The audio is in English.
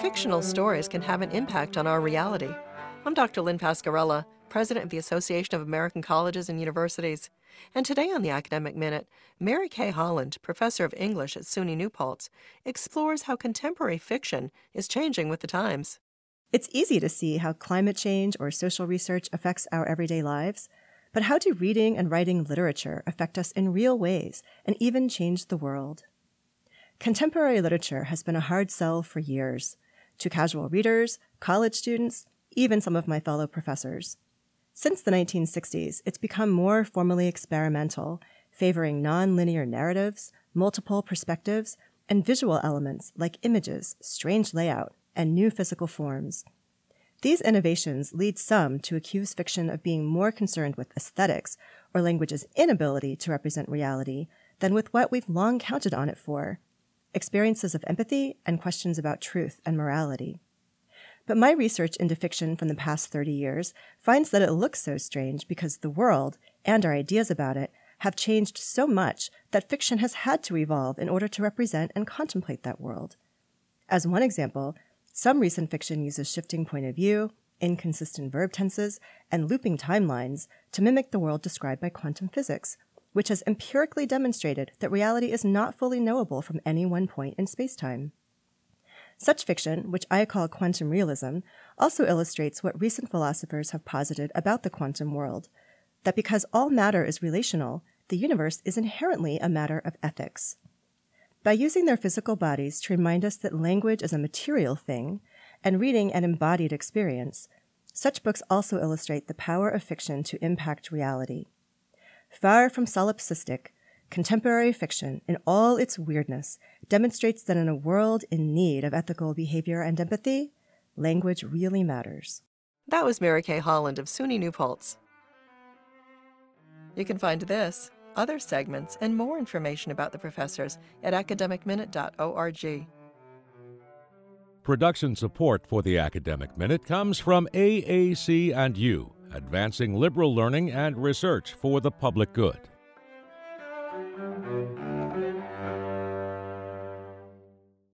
fictional stories can have an impact on our reality. I'm Dr. Lynn Pascarella, President of the Association of American Colleges and Universities. And today on the Academic Minute, Mary Kay Holland, Professor of English at SUNY New Paltz, explores how contemporary fiction is changing with the times. It's easy to see how climate change or social research affects our everyday lives, but how do reading and writing literature affect us in real ways and even change the world? Contemporary literature has been a hard sell for years to casual readers, college students, even some of my fellow professors. Since the 1960s, it's become more formally experimental, favoring non-linear narratives, multiple perspectives, and visual elements like images, strange layout, and new physical forms. These innovations lead some to accuse fiction of being more concerned with aesthetics or language's inability to represent reality than with what we've long counted on it for: experiences of empathy and questions about truth and morality. But my research into fiction from the past 30 years finds that it looks so strange because the world, and our ideas about it, have changed so much that fiction has had to evolve in order to represent and contemplate that world. As one example, some recent fiction uses shifting point of view, inconsistent verb tenses, and looping timelines to mimic the world described by quantum physics, which has empirically demonstrated that reality is not fully knowable from any one point in spacetime. Such fiction, which I call quantum realism, also illustrates what recent philosophers have posited about the quantum world, that because all matter is relational, the universe is inherently a matter of ethics. By using their physical bodies to remind us that language is a material thing, and reading an embodied experience, such books also illustrate the power of fiction to impact reality. Far from solipsistic, contemporary fiction, in all its weirdness, demonstrates that in a world in need of ethical behavior and empathy, language really matters. That was Mary Kay Holland of SUNY New Paltz. You can find this, other segments, and more information about the professors at academicminute.org. Production support for the Academic Minute comes from AAC&U, advancing liberal learning and research for the public good.